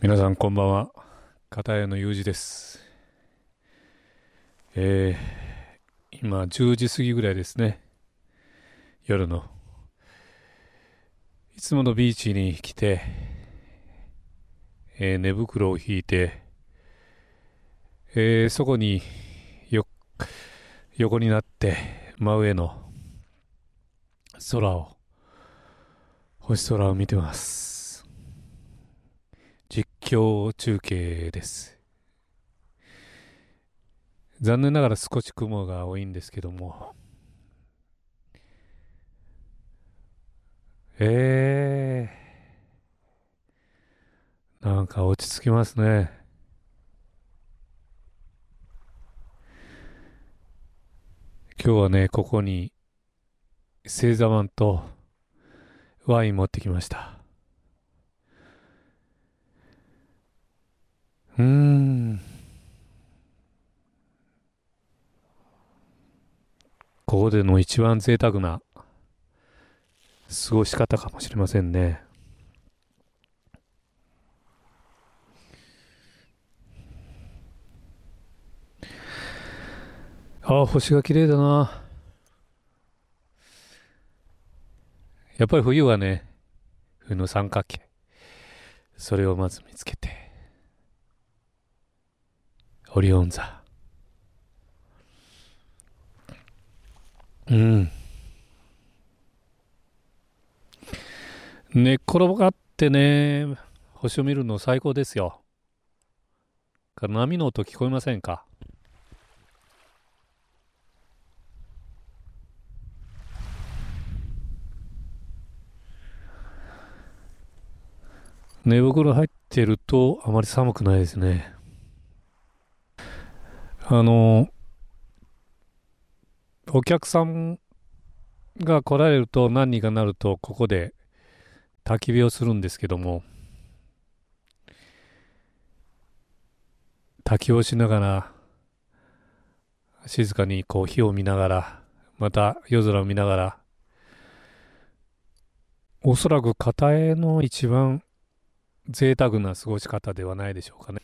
皆さんこんばんは。片谷の裕二です。え今10時過ぎぐらいですね。夜の。いつものビーチに来て、寝袋を引いて、そこによ横になって真上の空を、星空を見てます。実況中継です。残念ながら少し雲が多いんですけども、えなんか落ち着きますね。今日はね、ここに星座マンとワイン持ってきました。うーん。ここでの一番贅沢な過ごし方かもしれませんね。ああ、星が綺麗だな。やっぱり冬はね、冬の三角形。それをまず見つけて。オリオン座。うん。寝っ転がってね、星を見るの最高ですよ。波の音聞こえませんか？寝袋入ってるとあまり寒くないですね。あの、お客さんが来られると何人かなるとここで焚き火をするんですけども、焚き火をしながら静かにこう火を見ながら、また夜空を見ながら、おそらく片江の一番贅沢な過ごし方ではないでしょうかね。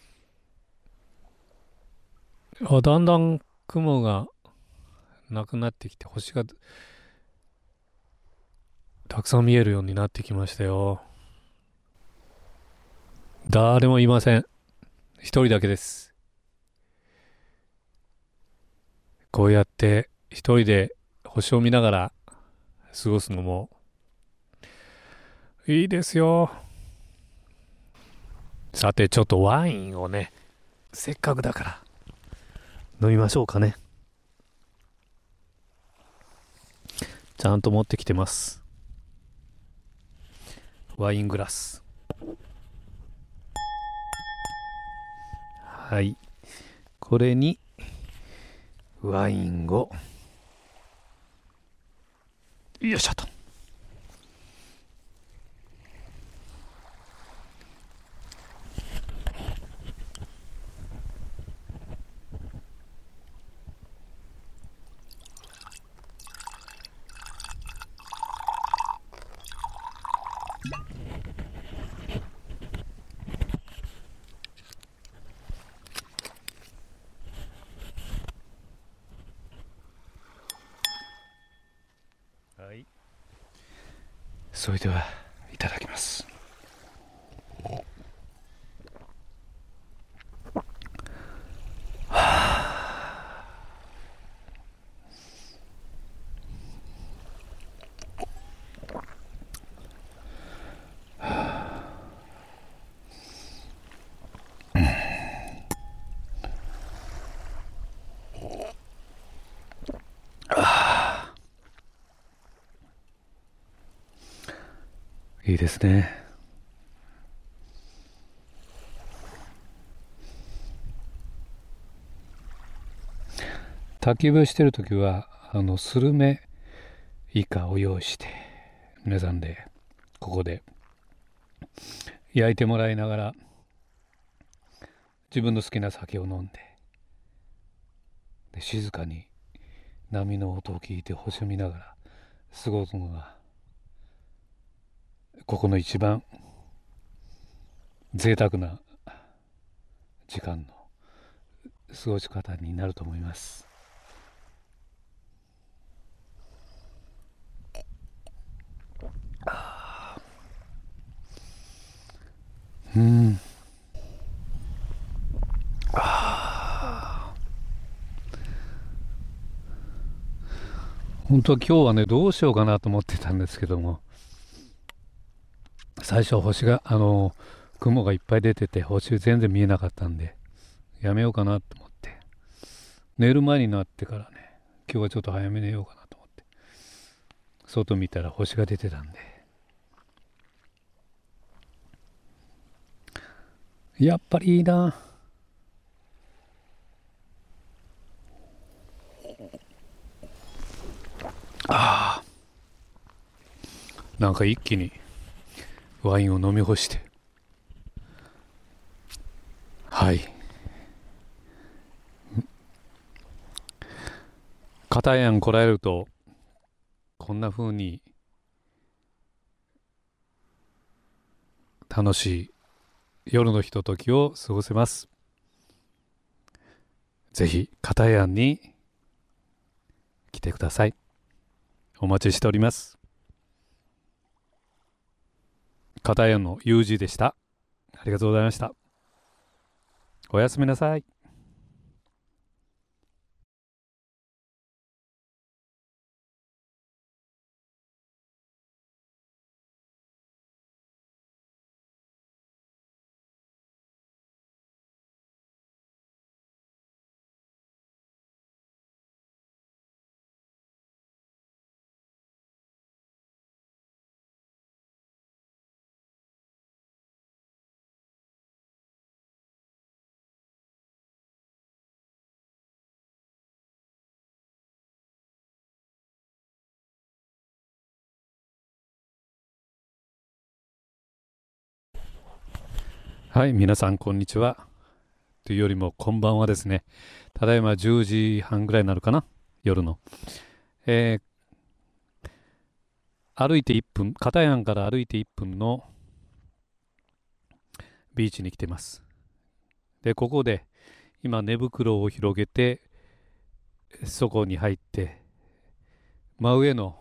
だんだん雲がなくなってきて星がたくさん見えるようになってきましたよ。誰もいません。一人だけです。こうやって一人で星を見ながら過ごすのもいいですよ。さてちょっとワインをね、せっかくだから飲みましょうかね。ちゃんと持ってきてます。ワイングラス。はい。これにワインを、よいしょと。はい。それではいただきます。いいですね。焚き火をしてるときは、スルメイカを用意して、皆さんで、ここで焼いてもらいながら、自分の好きな酒を飲んで、静かに波の音を聞いて星を見ながら過ごすのが、ここの一番贅沢な時間の過ごし方になると思います。本当は今日はね、どうしようかなと思ってたんですけども、最初雲がいっぱい出てて星全然見えなかったんで、やめようかなと思って、寝る前になってからね、今日はちょっと早め寝ようかなと思って、外見たら星が出てたんで、やっぱりいいな。なんか一気にワインを飲み干して、はい。片や来られると、こんな風に楽しい夜のひとときを過ごせます。ぜひ、片やに来てください。お待ちしております。片やのゆうじでした。ありがとうございました。おやすみなさい。はい、皆さんこんにちは。というよりもこんばんはですね。ただいま10時半ぐらいになるかな、夜の。歩いて1分、片山から歩いて1分のビーチに来ています。で、ここで今寝袋を広げて、そこに入って、真上の、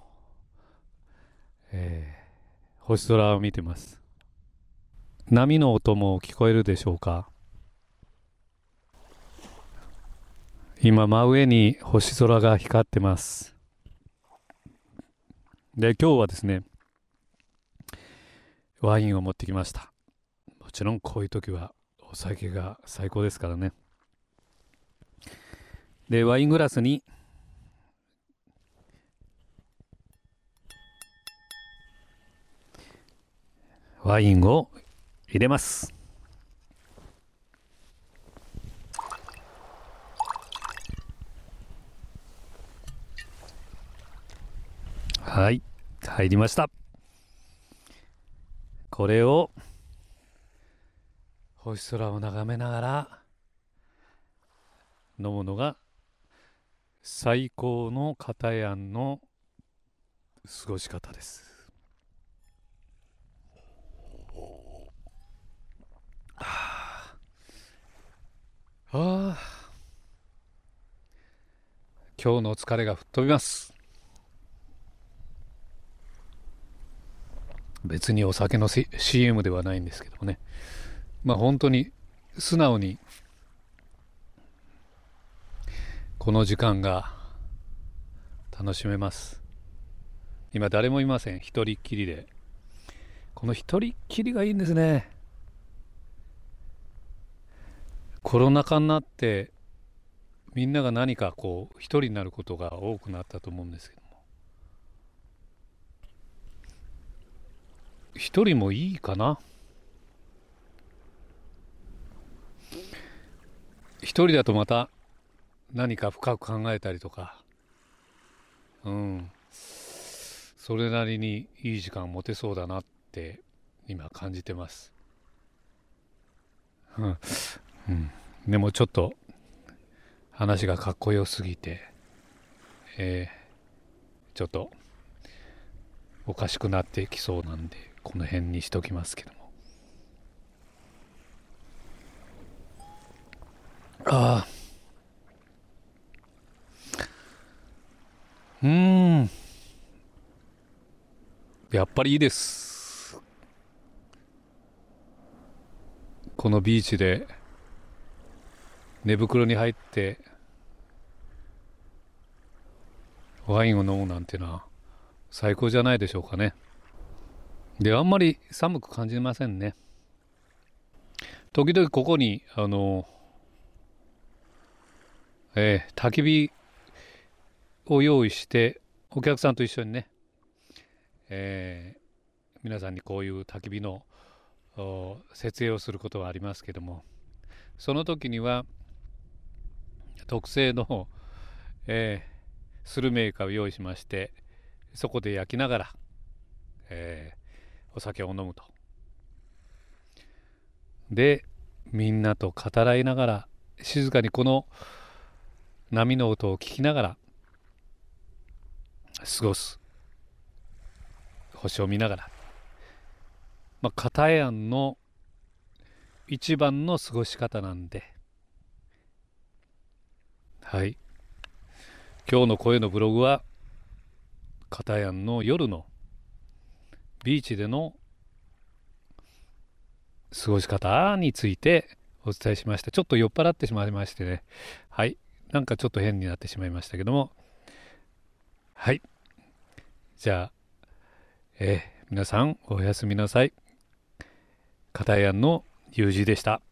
星空を見てます。波の音も聞こえるでしょうか。今真上に星空が光ってます。で、今日はですね、ワインを持ってきました。もちろんこういう時はお酒が最高ですからね。で、ワイングラスにワインを入れます。はい、入りました。これを星空を眺めながら飲むのが最高の片やんの過ごし方です。今日の疲れが吹っ飛びます。別にお酒の CM ではないんですけどもね、本当に素直にこの時間が楽しめます。今誰もいません。一人っきりで。この一人っきりがいいんですね。コロナ禍になってみんなが何かこう一人になることが多くなったと思うんですけども、一人もいいかな。一人だとまた何か深く考えたりとか、それなりにいい時間持てそうだなって今感じてます。でもちょっと話がかっこよすぎて、ちょっとおかしくなってきそうなんでこの辺にしときますけども、 あー、やっぱりいいです。このビーチで寝袋に入ってワインを飲むなんてのは最高じゃないでしょうかね。で、あんまり寒く感じませんね。時々ここに、焚き火を用意して、お客さんと一緒にね、皆さんにこういう焚き火の設営をすることはありますけども、その時には特製の、スルメイカを用意しまして、そこで焼きながら、お酒を飲むと。で、みんなと語らいながら、静かにこの波の音を聞きながら過ごす。星を見ながら。片江庵の一番の過ごし方なんで、はい。今日の声のブログは、片江庵の夜のビーチでの過ごし方についてお伝えしました。ちょっと酔っ払ってしまいましてね。はい。なんかちょっと変になってしまいましたけども。はい。じゃあ、皆さんおやすみなさい。片谷のゆうじでした。